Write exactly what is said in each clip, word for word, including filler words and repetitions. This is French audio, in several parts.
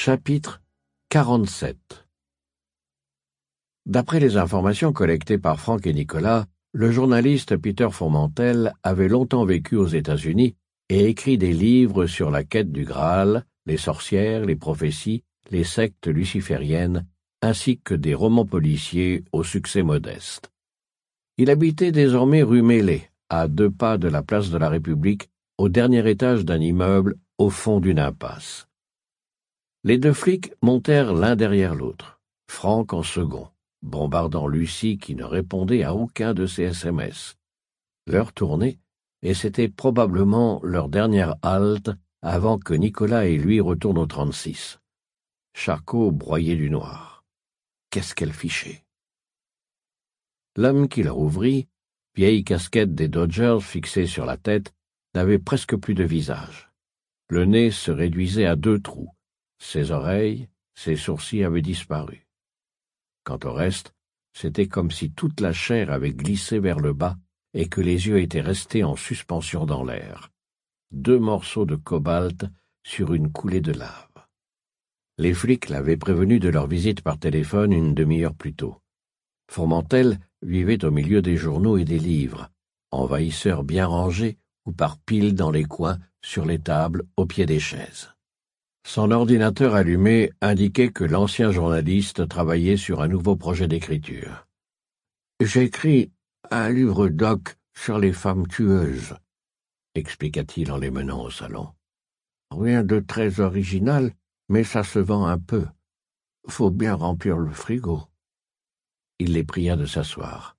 Chapitre quarante-sept. D'après les informations collectées par Frank et Nicolas, le journaliste Peter Fourmentel avait longtemps vécu aux États-Unis et écrit des livres sur la quête du Graal, les sorcières, les prophéties, les sectes lucifériennes, ainsi que des romans policiers au succès modeste. Il habitait désormais rue Mêlée, à deux pas de la place de la République, au dernier étage d'un immeuble au fond d'une impasse. Les deux flics montèrent l'un derrière l'autre, Frank en second, bombardant Lucie qui ne répondait à aucun de ses S M S. L'heure tournait, et c'était probablement leur dernière halte avant que Nicolas et lui retournent au trente-six. Charcot broyait du noir. Qu'est-ce qu'elle fichait? L'homme qui leur ouvrit, vieille casquette des Dodgers fixée sur la tête, n'avait presque plus de visage. Le nez se réduisait à deux trous. Ses oreilles, ses sourcils avaient disparu. Quant au reste, c'était comme si toute la chair avait glissé vers le bas et que les yeux étaient restés en suspension dans l'air. Deux morceaux de cobalt sur une coulée de lave. Les flics l'avaient prévenu de leur visite par téléphone une demi-heure plus tôt. Fourmentel vivait au milieu des journaux et des livres, envahisseur bien rangés ou par piles dans les coins, sur les tables, au pied des chaises. Son ordinateur allumé indiquait que l'ancien journaliste travaillait sur un nouveau projet d'écriture. « J'écris un livre doc sur les femmes tueuses, » expliqua-t-il en les menant au salon. « Rien de très original, mais ça se vend un peu. Faut bien remplir le frigo. » Il les pria de s'asseoir.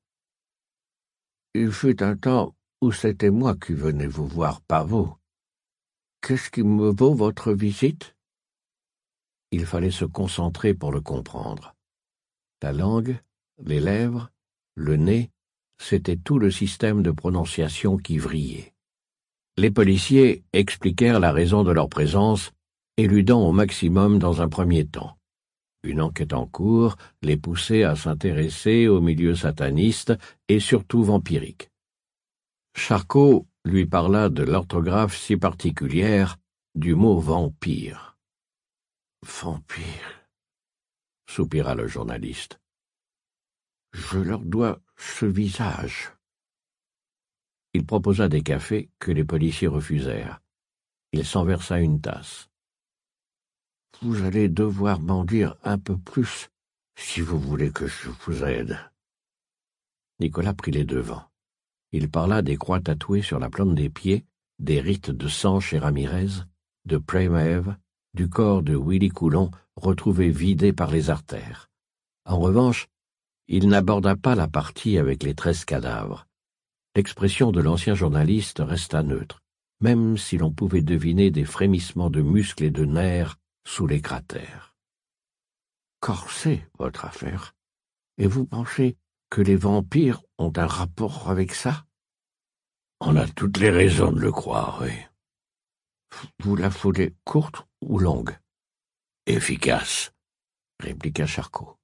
« Il fut un temps où c'était moi qui venais vous voir, pas vous. Qu'est-ce qui me vaut votre visite ?» Il fallait se concentrer pour le comprendre. La langue, les lèvres, le nez, c'était tout le système de prononciation qui vrillait. Les policiers expliquèrent la raison de leur présence, éludant au maximum dans un premier temps. Une enquête en cours les poussait à s'intéresser au milieu sataniste et surtout vampirique. Charcot lui parla de l'orthographe si particulière du mot vampire. Vampire, soupira le journaliste. Je leur dois ce visage. Il proposa des cafés que les policiers refusèrent. Il s'en versa une tasse. Vous allez devoir m'en dire un peu plus si vous voulez que je vous aide. Nicolas prit les devants. Il parla des croix tatouées sur la plante des pieds, des rites de sang chez Ramirez, de Premaeve, du corps de Willy Coulon retrouvé vidé par les artères. En revanche, il n'aborda pas la partie avec les treize cadavres. L'expression de l'ancien journaliste resta neutre, même si l'on pouvait deviner des frémissements de muscles et de nerfs sous les cratères. Corsé, votre affaire. Et vous pensez que les vampires ont un rapport avec ça? On a toutes les raisons de le croire, oui. Vous la voulez courte ou longue? Efficace, répliqua Charcot.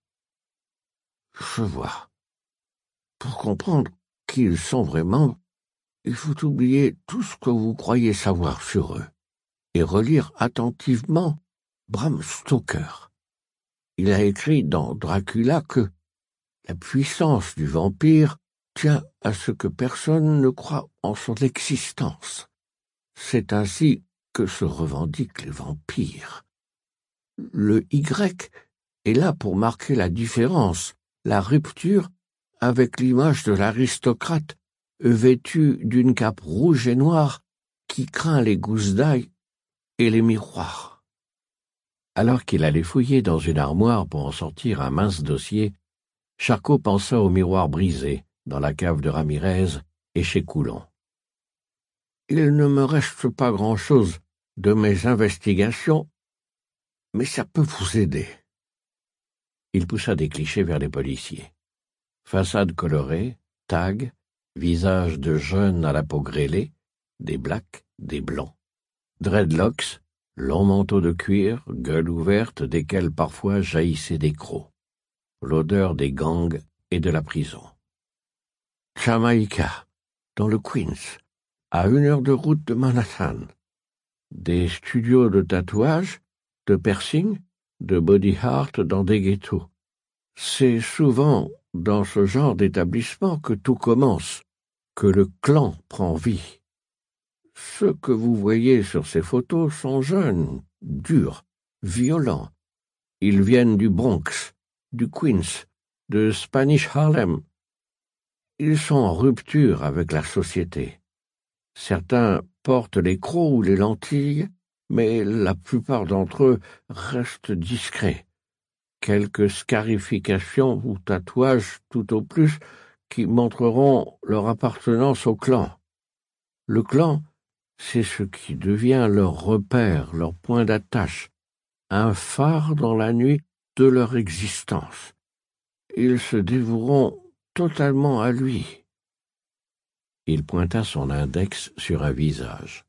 Je vois. Pour comprendre qui ils sont vraiment, il faut oublier tout ce que vous croyez savoir sur eux et relire attentivement Bram Stoker. Il a écrit dans Dracula que la puissance du vampire tient à ce que personne ne croit en son existence. C'est ainsi que se revendiquent les vampires. Le Y est là pour marquer la différence, la rupture avec l'image de l'aristocrate vêtu d'une cape rouge et noire qui craint les gousses d'ail et les miroirs. Alors qu'il allait fouiller dans une armoire pour en sortir un mince dossier, Charcot pensa au miroir brisé dans la cave de Ramirez et chez Coulon. Il ne me reste pas grand-chose de mes investigations, mais ça peut vous aider. Il poussa des clichés vers les policiers. Façade colorée, tag, visage de jeunes à la peau grêlée, des blacks, des blancs. Dreadlocks, longs manteaux de cuir, gueule ouverte desquels parfois jaillissaient des crocs. L'odeur des gangs et de la prison. Jamaïca, dans le Queens, à une heure de route de Manhattan. Des studios de tatouage, de piercing, de body art dans des ghettos. C'est souvent dans ce genre d'établissement que tout commence, que le clan prend vie. Ceux que vous voyez sur ces photos sont jeunes, durs, violents. Ils viennent du Bronx, du Queens, de Spanish Harlem. Ils sont en rupture avec la société. Certains portent les crocs ou les lentilles, mais la plupart d'entre eux restent discrets. Quelques scarifications ou tatouages tout au plus qui montreront leur appartenance au clan. Le clan, c'est ce qui devient leur repère, leur point d'attache, un phare dans la nuit de leur existence. Ils se dévoueront totalement à lui. Il pointa son index sur un visage.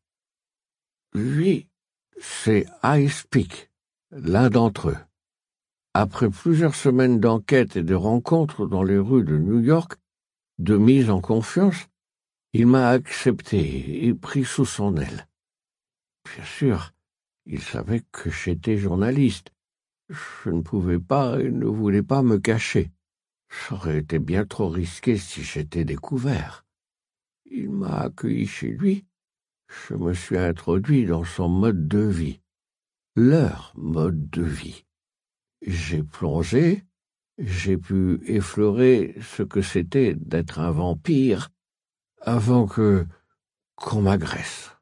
Lui, c'est Ice Peak, l'un d'entre eux. Après plusieurs semaines d'enquête et de rencontres dans les rues de New York, de mise en confiance, il m'a accepté et pris sous son aile. Bien sûr, il savait que j'étais journaliste. Je ne pouvais pas et ne voulais pas me cacher. Ça aurait été bien trop risqué si j'étais découvert. Il m'a accueilli chez lui. Je me suis introduit dans son mode de vie, leur mode de vie. J'ai plongé, j'ai pu effleurer ce que c'était d'être un vampire avant que qu'on m'agresse.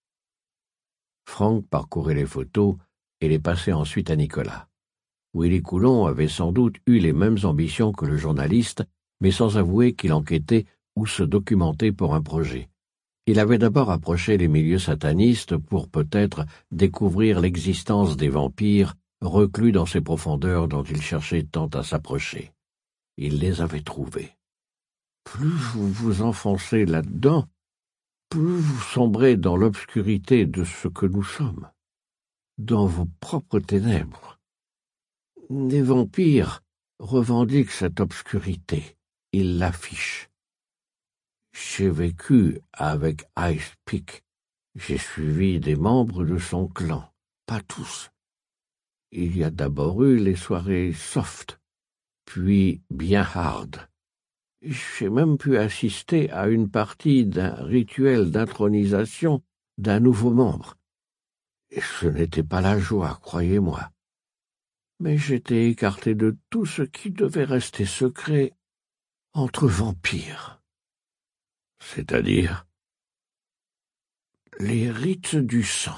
Frank parcourait les photos et les passait ensuite à Nicolas. Willy Coulon avait sans doute eu les mêmes ambitions que le journaliste, mais sans avouer qu'il enquêtait ou se documentait pour un projet. Il avait d'abord approché les milieux satanistes pour peut-être découvrir l'existence des vampires reclus dans ces profondeurs dont il cherchait tant à s'approcher. Il les avait trouvés. Plus vous vous enfoncez là-dedans, plus vous sombrez dans l'obscurité de ce que nous sommes, dans vos propres ténèbres. Les vampires revendiquent cette obscurité, ils l'affichent. J'ai vécu avec Ice Peak. J'ai suivi des membres de son clan, pas tous. Il y a d'abord eu les soirées soft, puis bien hard. J'ai même pu assister à une partie d'un rituel d'intronisation d'un nouveau membre. Et ce n'était pas la joie, croyez-moi. Mais j'étais écarté de tout ce qui devait rester secret entre vampires. C'est-à-dire les rites du sang.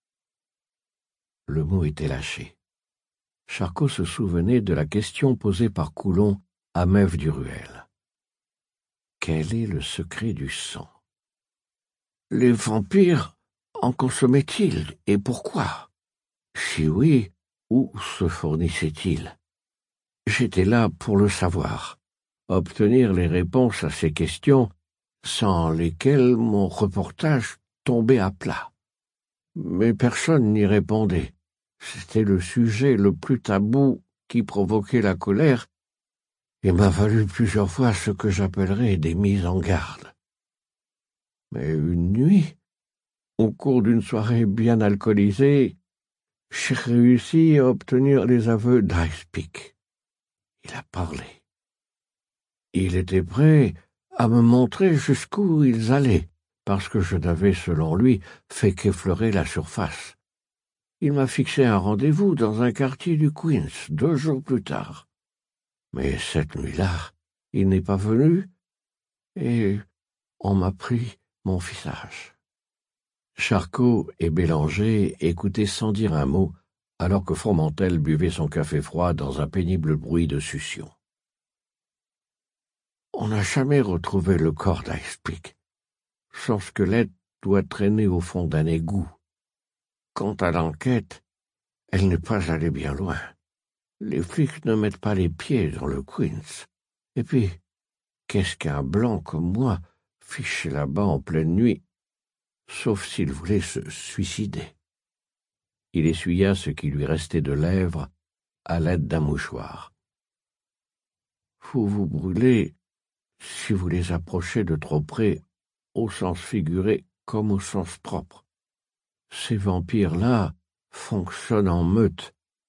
Le mot était lâché. Charcot se souvenait de la question posée par Coulon à Mève du Ruel. Quel est le secret du sang? Les vampires en consommaient-ils, et pourquoi? Si oui, où se fournissaient-ils? J'étais là pour le savoir, obtenir les réponses à ces questions sans lesquelles mon reportage tombait à plat. Mais personne n'y répondait. C'était le sujet le plus tabou qui provoquait la colère et m'a valu plusieurs fois ce que j'appellerais des mises en garde. Mais une nuit, au cours d'une soirée bien alcoolisée, j'ai réussi à obtenir les aveux d'Ice Peak. Il a parlé. Il était prêt à me montrer jusqu'où ils allaient, parce que je n'avais, selon lui, fait qu'effleurer la surface. Il m'a fixé un rendez-vous dans un quartier du Queens, deux jours plus tard. Mais cette nuit-là, il n'est pas venu, et on m'a pris mon visage. Charcot et Bélanger écoutaient sans dire un mot, alors que Fromentel buvait son café froid dans un pénible bruit de succion. On n'a jamais retrouvé le corps d'Ice Peak. Son squelette doit traîner au fond d'un égout. Quant à l'enquête, elle n'est pas allée bien loin. Les flics ne mettent pas les pieds dans le Queens. Et puis, qu'est-ce qu'un blanc comme moi fiché là-bas en pleine nuit, sauf s'il voulait se suicider? Il essuya ce qui lui restait de lèvres à l'aide d'un mouchoir. Vous vous brûlez si vous les approchez de trop près, au sens figuré comme au sens propre. Ces vampires-là fonctionnent en meute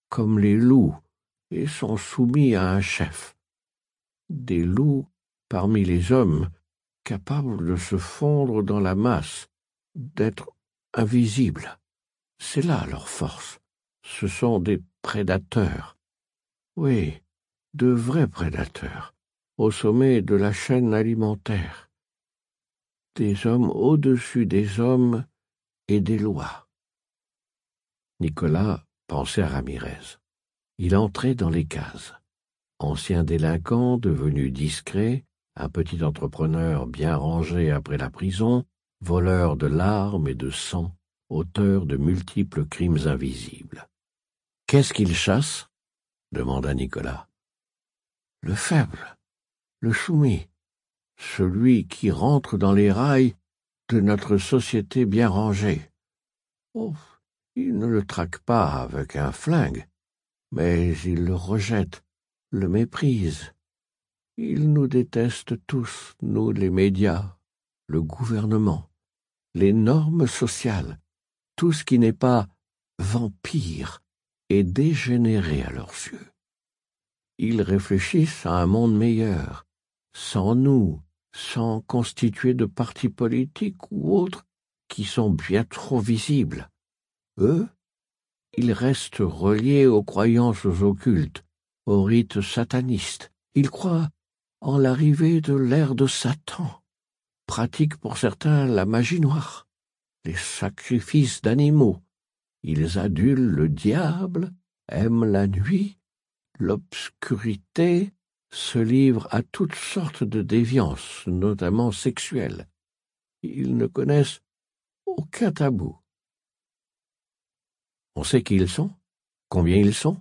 comme les loups et sont soumis à un chef. Des loups parmi les hommes, capables de se fondre dans la masse, d'être invisibles. C'est là leur force. Ce sont des prédateurs. Oui, de vrais prédateurs, au sommet de la chaîne alimentaire. Des hommes au-dessus des hommes et des lois. Nicolas pensait à Ramirez. Il entrait dans les cases. Ancien délinquant devenu discret, un petit entrepreneur bien rangé après la prison, voleur de larmes et de sang, auteur de multiples crimes invisibles. « Qu'est-ce qu'il chasse ?» demanda Nicolas. « Le faible, le soumis, celui qui rentre dans les rails de notre société bien rangée. Oh, il ne le traque pas avec un flingue, mais il le rejette, le méprise. Il nous déteste tous, nous les médias, le gouvernement, les normes sociales, tout ce qui n'est pas vampire et dégénéré à leurs yeux. Ils réfléchissent à un monde meilleur, sans nous, sans constituer de partis politiques ou autres qui sont bien trop visibles. Eux, ils restent reliés aux croyances occultes, aux rites satanistes. Ils croient en l'arrivée de l'ère de Satan, pratiquent pour certains la magie noire, les sacrifices d'animaux. Ils adulent le diable, aiment la nuit, l'obscurité, se livrent à toutes sortes de déviances, notamment sexuelles. Ils ne connaissent aucun tabou. On sait qui ils sont? Combien ils sont?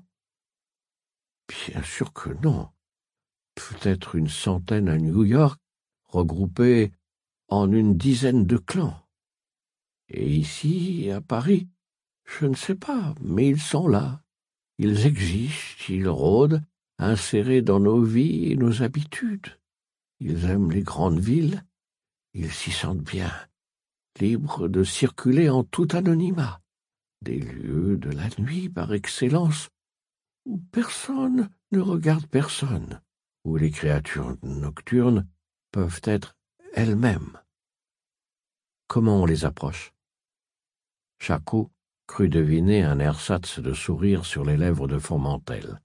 Bien sûr que non. Peut-être une centaine à New York, regroupés en une dizaine de clans. Et ici, à Paris, je ne sais pas, mais ils sont là. Ils existent, ils rôdent, insérés dans nos vies et nos habitudes. Ils aiment les grandes villes, ils s'y sentent bien, libres de circuler en tout anonymat. Des lieux de la nuit par excellence, où personne ne regarde personne, où les créatures nocturnes peuvent être elles-mêmes. Comment on les approche? Charcot crut deviner un ersatz de sourire sur les lèvres de Fourmentel.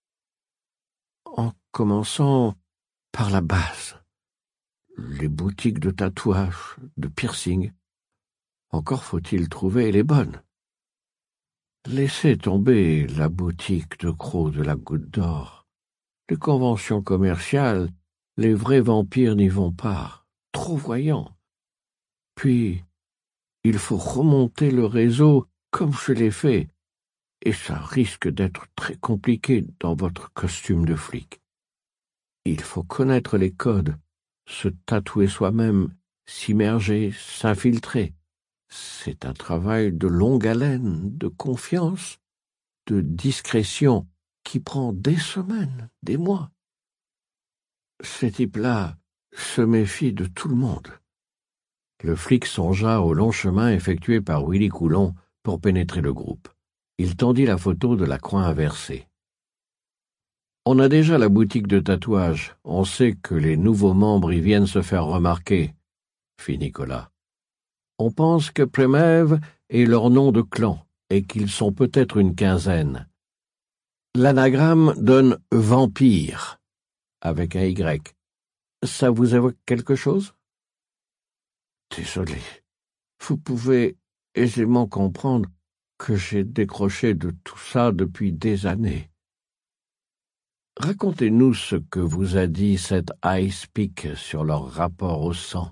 En commençant par la base, les boutiques de tatouage, de piercing. Encore faut-il trouver les bonnes. Laissez tomber la boutique de crocs de la Goutte d'Or. Les conventions commerciales, les vrais vampires n'y vont pas, trop voyants. Puis, il faut remonter le réseau comme je l'ai fait, et ça risque d'être très compliqué dans votre costume de flic. Il faut connaître les codes, se tatouer soi-même, s'immerger, s'infiltrer. C'est un travail de longue haleine, de confiance, de discrétion, qui prend des semaines, des mois. Ces types-là se méfient de tout le monde. Le flic songea au long chemin effectué par Willy Coulon pour pénétrer le groupe. Il tendit la photo de la croix inversée. On a déjà la boutique de tatouage. On sait que les nouveaux membres y viennent se faire remarquer, fit Nicolas. On pense que Premev est leur nom de clan et qu'ils sont peut-être une quinzaine. L'anagramme donne vampire, avec un Y. Ça vous évoque quelque chose? Désolé. Vous pouvez aisément comprendre que j'ai décroché de tout ça depuis des années. Racontez-nous ce que vous a dit cette Ice Peak sur leur rapport au sang.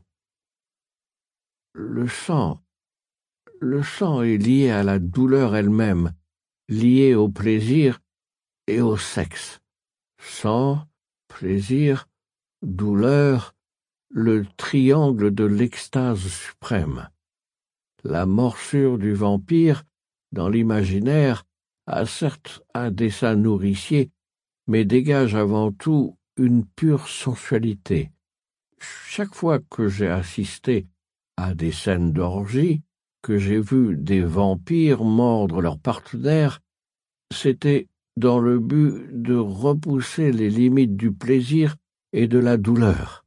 Le sang, le sang est lié à la douleur elle-même, lié au plaisir et au sexe. Sang, plaisir, douleur, le triangle de l'extase suprême. La morsure du vampire, dans l'imaginaire, a certes un dessin nourricier, mais dégage avant tout une pure sensualité. Chaque fois que j'ai assisté à des scènes d'orgie, que j'ai vu des vampires mordre leurs partenaires, c'était dans le but de repousser les limites du plaisir et de la douleur.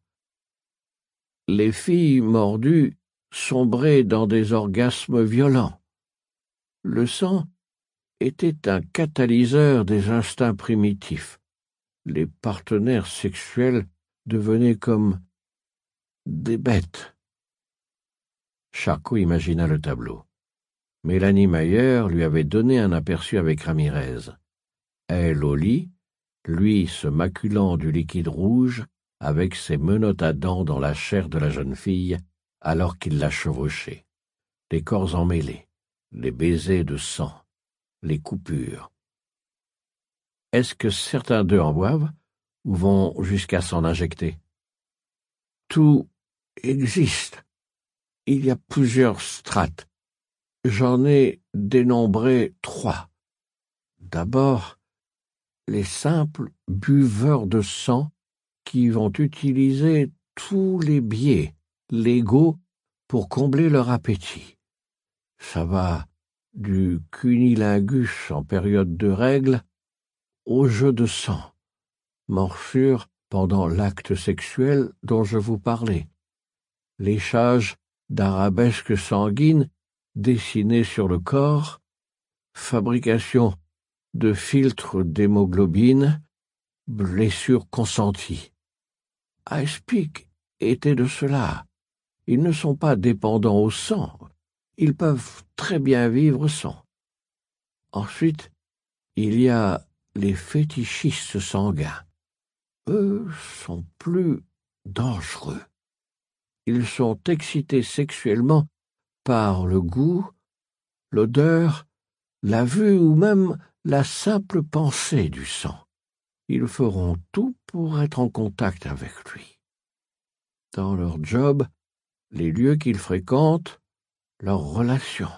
Les filles mordues sombraient dans des orgasmes violents. Le sang était un catalyseur des instincts primitifs. Les partenaires sexuels devenaient comme des bêtes. Charcot imagina le tableau. Mélanie Mayer lui avait donné un aperçu avec Ramirez. Elle au lit, lui se maculant du liquide rouge, avec ses menottes à dents dans la chair de la jeune fille, alors qu'il la chevauchait. Les corps emmêlés, les baisers de sang, les coupures. Est-ce que certains d'eux en boivent, ou vont jusqu'à s'en injecter? Tout existe. Il y a plusieurs strates. J'en ai dénombré trois. D'abord, les simples buveurs de sang qui vont utiliser tous les biais légaux pour combler leur appétit. Ça va du cunilingus en période de règle au jeu de sang, morsure pendant l'acte sexuel dont je vous parlais, léchage d'arabesques sanguines dessinées sur le corps, fabrication de filtres d'hémoglobine, blessures consenties. Ice Peak était de cela. Ils ne sont pas dépendants au sang. Ils peuvent très bien vivre sans. Ensuite, il y a les fétichistes sanguins. Eux sont plus dangereux. Ils sont excités sexuellement par le goût, l'odeur, la vue ou même la simple pensée du sang. Ils feront tout pour être en contact avec lui. Dans leur job, les lieux qu'ils fréquentent, leurs relations.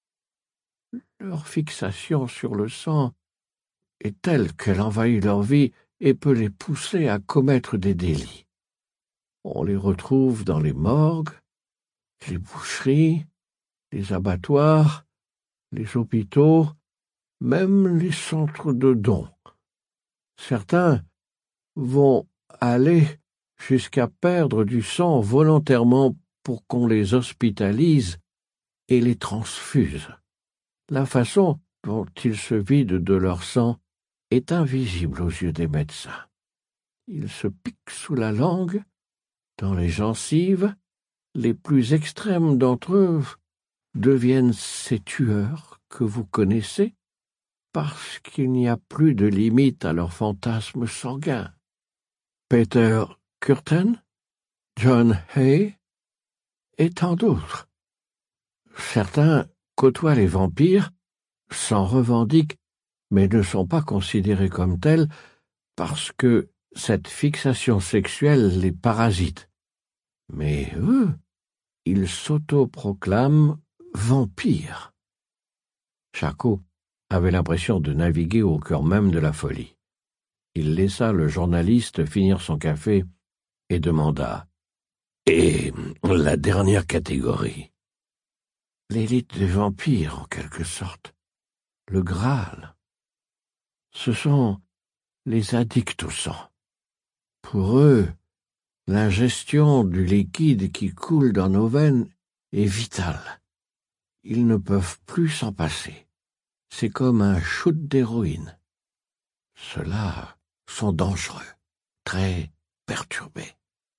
Leur fixation sur le sang est telle qu'elle envahit leur vie et peut les pousser à commettre des délits. On les retrouve dans les morgues, les boucheries, les abattoirs, les hôpitaux, même les centres de dons. Certains vont aller jusqu'à perdre du sang volontairement pour qu'on les hospitalise et les transfuse. La façon dont ils se vident de leur sang est invisible aux yeux des médecins. Ils se piquent sous la langue, dans les gencives. Les plus extrêmes d'entre eux deviennent ces tueurs que vous connaissez parce qu'il n'y a plus de limite à leurs fantasmes sanguins. Peter Kürten, John Hay et tant d'autres. Certains côtoient les vampires, s'en revendiquent, mais ne sont pas considérés comme tels parce que cette fixation sexuelle les parasite. Mais eux, ils s'autoproclament vampires. Charcot avait l'impression de naviguer au cœur même de la folie. Il laissa le journaliste finir son café et demanda « Et la dernière catégorie ?» L'élite des vampires, en quelque sorte. Le Graal. Ce sont les addicts au sang. Pour eux, l'ingestion du liquide qui coule dans nos veines est vitale. Ils ne peuvent plus s'en passer. C'est comme un shoot d'héroïne. Ceux-là sont dangereux, très perturbés.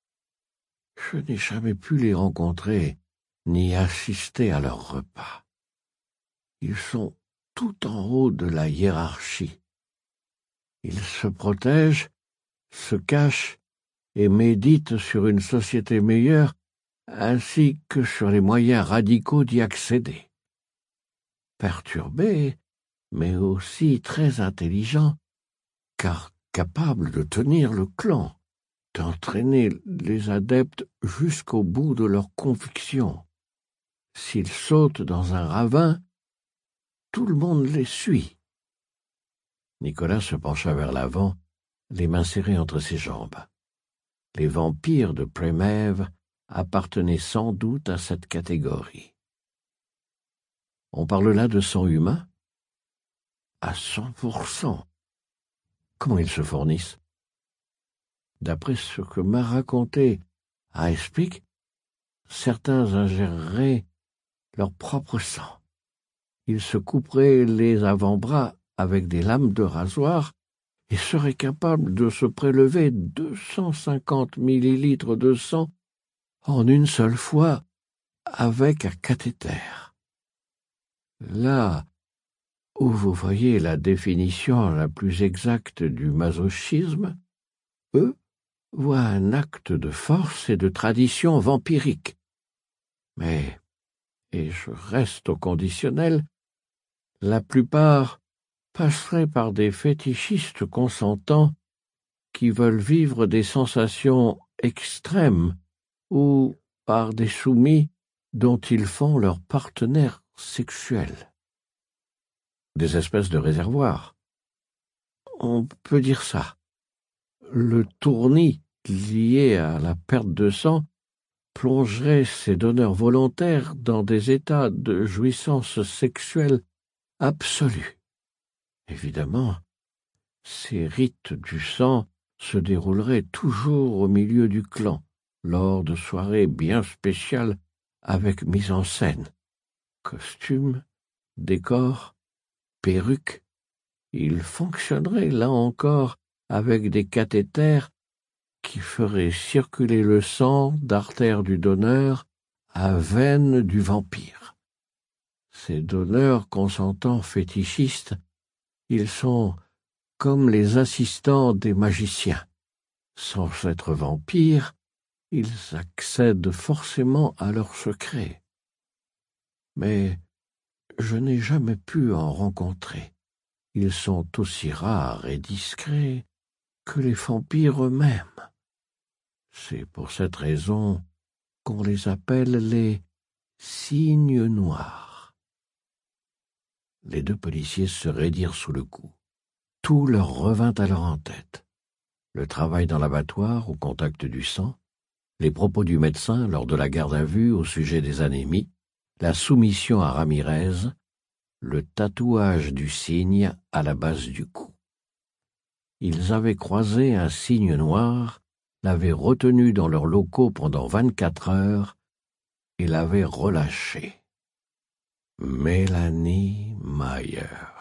Je n'ai jamais pu les rencontrer ni assister à leurs repas. Ils sont tout en haut de la hiérarchie. Ils se protègent, se cachent et méditent sur une société meilleure ainsi que sur les moyens radicaux d'y accéder. Perturbés, mais aussi très intelligents, car capables de tenir le clan, d'entraîner les adeptes jusqu'au bout de leurs convictions. S'ils sautent dans un ravin, tout le monde les suit. Nicolas se pencha vers l'avant, les mains serrées entre ses jambes. Les vampires de Premève appartenaient sans doute à cette catégorie. On parle là de sang humain? à cent pour cent. Comment ils se fournissent? D'après ce que m'a raconté Icepick, certains ingéreraient leur propre sang. Ils se couperaient les avant-bras avec des lames de rasoir et seraient capables de se prélever deux cent cinquante millilitres de sang en une seule fois avec un cathéter. Là où vous voyez la définition la plus exacte du masochisme, eux voient un acte de force et de tradition vampirique. Mais, et je reste au conditionnel, la plupart passeraient par des fétichistes consentants qui veulent vivre des sensations extrêmes ou par des soumis dont ils font leur partenaire sexuel. Des espèces de réservoirs. On peut dire ça. Le tournis lié à la perte de sang plongerait ces donneurs volontaires dans des états de jouissance sexuelle absolue. Évidemment, ces rites du sang se dérouleraient toujours au milieu du clan, lors de soirées bien spéciales avec mise en scène, costumes, décors, perruques. Ils fonctionneraient là encore avec des cathéters qui feraient circuler le sang d'artères du donneur à veines du vampire. Ces donneurs consentants fétichistes, ils sont comme les assistants des magiciens. Sans être vampires, ils accèdent forcément à leurs secrets. Mais je n'ai jamais pu en rencontrer. Ils sont aussi rares et discrets que les vampires eux-mêmes. C'est pour cette raison qu'on les appelle les cygnes noirs. Les deux policiers se raidirent sous le coup. Tout leur revint alors en tête. Le travail dans l'abattoir au contact du sang, les propos du médecin lors de la garde à vue au sujet des anémies, la soumission à Ramirez, le tatouage du cygne à la base du cou. Ils avaient croisé un cygne noir, l'avaient retenu dans leurs locaux pendant vingt-quatre heures et l'avaient relâché. Mélanie Mayer.